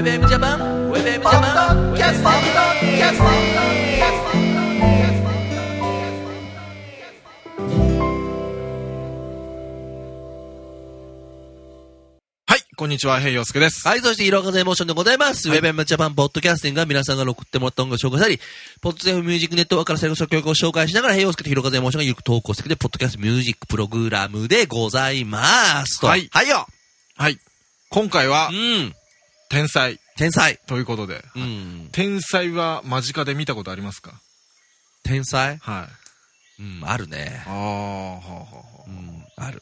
ェブジャパンウェブジャパンキャステこんにちは、ヘイヨウスケです。 はい、そして、ヒロカズエモーションでございます。ウェブジャパンポッドキャスティングが皆さんが送ってもらった音楽を紹介したり、ポッドキャストミュージックネットワークから最後の曲を紹介しながら、ヘイヨウスケとヒロカズエモーションがゆるく投稿してきて、ポッドキャストミュージックプログラムでございますと。 はい。 はいよ。 はい。今回は、天才。 天才。 ということで、天才は間近で見たことありますか？ 天才？ はい。 あるね。ある。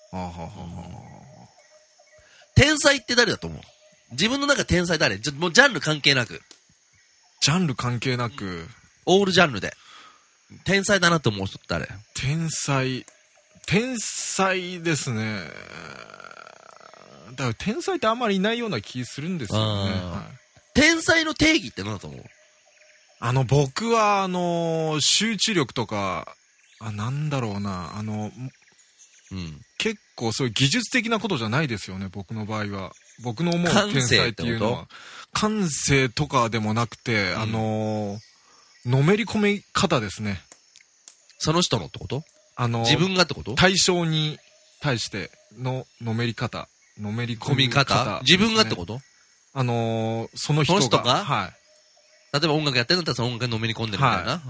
天才って誰だと思う？自分の中天才誰？もうジャンル関係なく。 ジャンル関係なく。 オールジャンルで。天才だなと思う人って誰？ 天才ですね。だから天才ってあんまりいないような気するんですよね。はい、 天才の定義って何だと思う？ 僕は集中力とか、なんだろうな、結構そういう技術的なことじゃないですよね、僕の場合は。僕の思う天才っていうのは。感性とかでもなくて、のめり込み方ですね。 その人のってこと？自分がってこと？ 対象に対してのめり方。のめり込み方、ね。 自分がってこと？ その人が。 はい。例えば音楽やってるんだったらその音楽にのめり込んでるみたいな。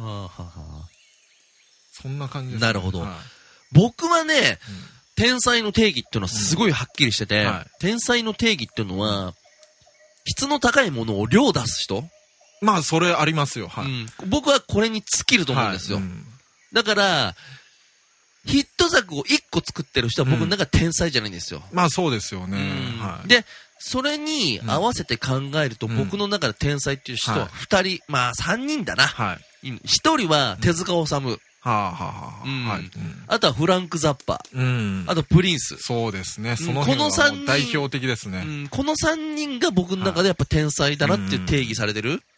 そんな感じですね。なるほど。僕はね、天才の定義っていうのはすごいはっきりしてて、天才の定義っていうのは、質の高いものを量出す人？ まあ、それありますよ。はい。 僕はこれに尽きると思うんですよ。だから、ヒット作を1個作ってる人は僕の中で天才じゃないんですよ。 まあそうですよね。 で、それに合わせて考えると、僕の中で天才っていう人は2人、まあ3人だな。1人は手塚治虫。あとはフランク・ザッパ。あとプリンス。 そうですね。その辺は代表的ですね。 この3人が僕の中でやっぱ天才だなっていう定義されてる。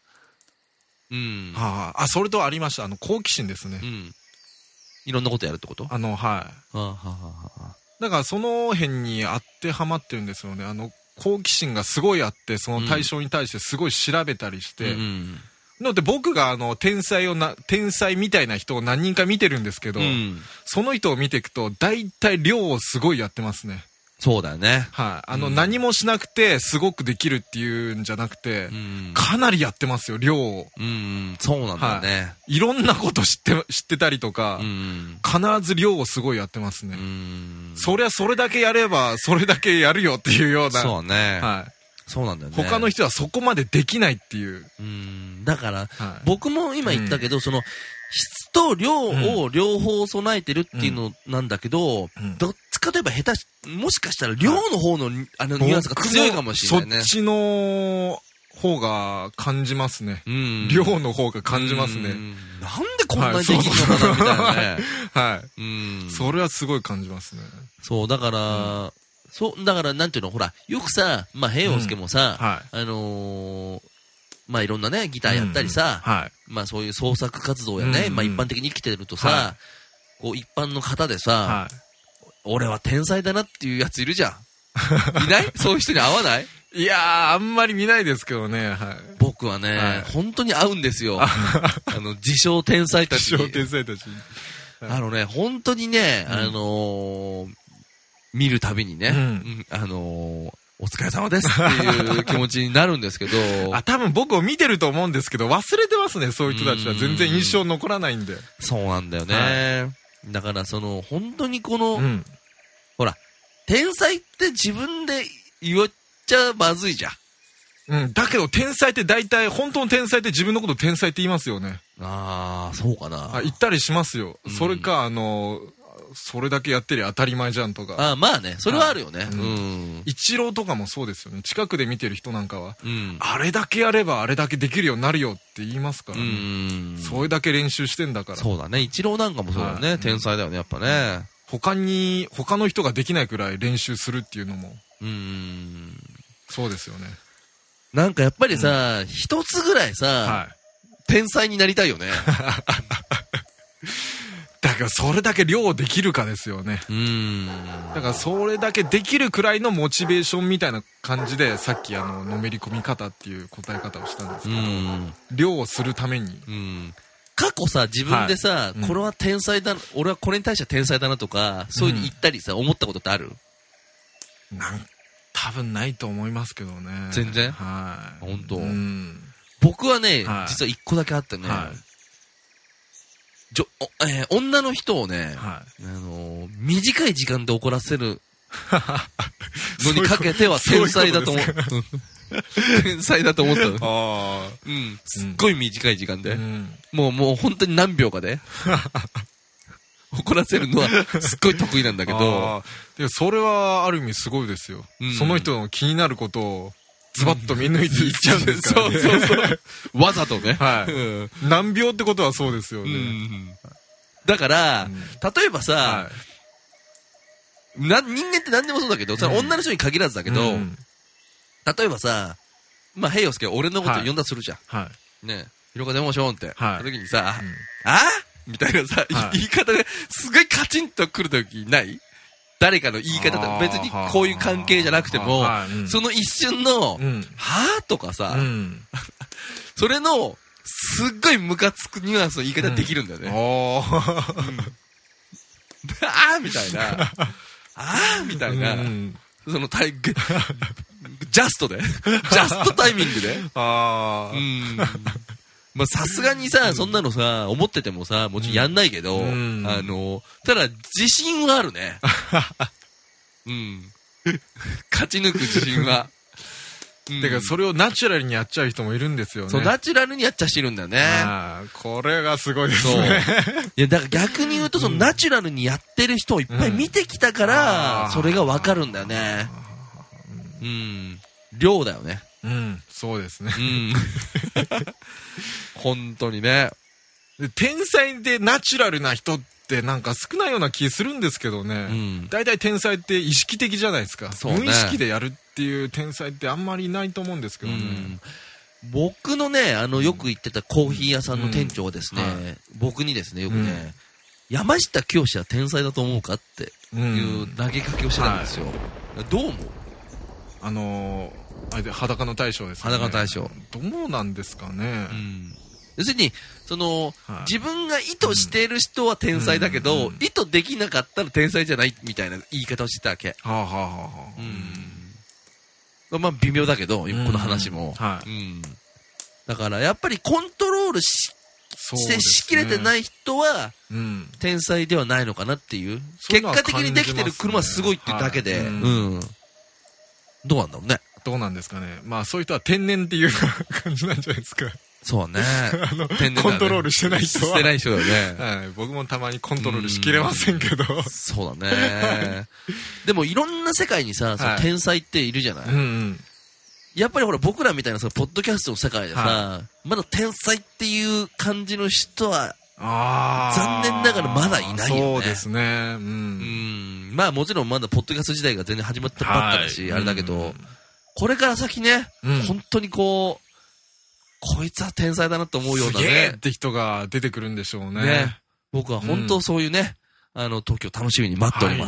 それとありました。好奇心ですね。 いろんなことやるってこと？ はい。だからその辺に当てはまってるんですよね。好奇心がすごいあって、その対象に対してすごい調べたりして。なので僕が天才みたいな人を何人か見てるんですけど、その人を見ていくと、大体量をすごいやってますね。 そうだよね。 はい。何もしなくてすごくできるっていうんじゃなくて、かなりやってますよ、量を。 そうなんだよね。 いろんなこと知ってたりとか、必ず量をすごいやってますね。そりゃそれだけやれば、それだけやるよっていうような。 そうね。 はい。 そうなんだよね。 他の人はそこまでできないっていう。 だから、僕も今言ったけど、その、質と量を両方備えてるっていうのなんだけど、どっちかといえばもしかしたら量の方のニュアンスが強いかもしれないね。 そっちの方が感じますね。量の方が感じますね。なんでこんなにできるのかなみたいなね。 はい。それはすごい感じますね。 そう、だから、なんていうの、ほら、よくさ、まあ、平洋介もさ、まあいろんなね、ギターやったりさ、まあそういう創作活動やね、まあ一般的に生きてるとさ、こう一般の方でさ、俺は天才だなっていうやついるじゃん。いない？そういう人に会わない？ いやー、あんまり見ないですけどね。 僕はね、本当に会うんですよ。自称天才たちに。 自称天才たちに。 本当にね、見るたびにね、お疲れ様ですっていう気持ちになるんですけど。 多分僕を見てると思うんですけど、忘れてますね、そういう人たちは。全然印象残らないんで。 そうなんだよね。だから本当にほら、天才って自分で言っちゃまずいじゃん。 だけど天才って大体、本当の天才って自分のこと天才って言いますよね。 そうかな。 言ったりしますよ。それか、それだけやってりゃ当たり前じゃんとか。 まあね、それはあるよね。 イチローとかもそうですよね。近くで見てる人なんかは、あれだけやればあれだけできるようになるよって言いますからね。それだけ練習してんだから。 そうだね。イチローなんかもそうだね。天才だよね、やっぱね。 他の人ができないくらい練習するっていうのも。そうですよね。 なんかやっぱりさ、一つぐらいさ、天才になりたいよね。 だからそれだけ量できるかですよね。だからそれだけできるくらいのモチベーションみたいな感じで、さっきのめり込み方っていう答え方をしたんですけど、量をするために。 過去さ、自分でさ、これは天才だ、俺はこれに対しては天才だなとか、そういう風に言ったりさ、思ったことってある？ 多分ないと思いますけどね。 全然？ はい。 本当。僕はね、実は一個だけあってね、女の人をね、短い時間で怒らせるのにかけては天才だと思う。天才だと思ったの。すっごい短い時間で。もう本当に何秒かで。怒らせるのはすっごい得意なんだけど。 それはある意味すごいですよ。その人の気になることをズバッと見抜いていっちゃうんですからね。 そう。わざとね。 何秒ってことはそうですよね。 だから、例えばさ、人間って何でもそうだけど、女の人に限らずだけど、例えばさ、まあ、ヘイヨスケ俺のこと呼んだとするじゃん。ね、ひろかでもしょんって。その時にさ、みたいなさ、言い方ですごいカチンとくる時ない？誰かの言い方だ別にこういう関係じゃなくても、その一瞬の、はぁとかさ、それの、すっごいムカつくニュアンスの言い方できるんだよね。みたいな。みたいな。そのジャストで。ジャストタイミングで。まあさすがにさ、そんなのさ、思っててもさ、もちろんやんないけど、ただ自信はあるね。勝ち抜く自信は。 てか、それをナチュラルにやっちゃう人もいるんですよね。 そう、ナチュラルにやっちゃう人いるんだよね。 これがすごいですね。 いや、だから逆に言うと、そのナチュラルにやってる人をいっぱい見てきたから、それがわかるんだよね。量だよね。 そうですね。 本当にね。 天才でナチュラルな人ってなんか少ないような気するんですけどね。大体天才って意識的じゃないですか。無意識でやるっていう天才ってあんまりいないと思うんですけどね。 僕のね、よく行ってたコーヒー屋さんの店長はですね、僕にですね、よくね、山下清は天才だと思うかっていう投げかけをしてたんですよ。どう思う？ 裸の大将ですね。 裸の大将。 どうなんですかね。 要するに、自分が意図している人は天才だけど、意図できなかったら天才じゃないみたいな言い方をしてたわけ。まあ微妙だけど、この話も。だからやっぱりコントロールしてしきれてない人は、天才ではないのかなっていう。結果的にできてる車はすごいっていうだけで、どうなんだろうね。 どうなんですかね。まあそういう人は天然っていう感じなんじゃないですか。 そうね。 天然コントロールしてない人は。 してない人だよね。 僕もたまにコントロールしきれませんけど。 そうだね。でもいろんな世界にさ、天才っているじゃない。やっぱりほら僕らみたいなポッドキャストの世界でさ、まだ天才っていう感じの人は、残念ながらまだいないよね。 そうですね。 まあもちろんまだポッドキャスト時代が全然始まったばっかだし、あれだけど、これから先ね、本当にこいつは天才だなと思うようなね。 すげーって人が出てくるんでしょうね。 僕は本当そういうね、時を楽しみに待っております。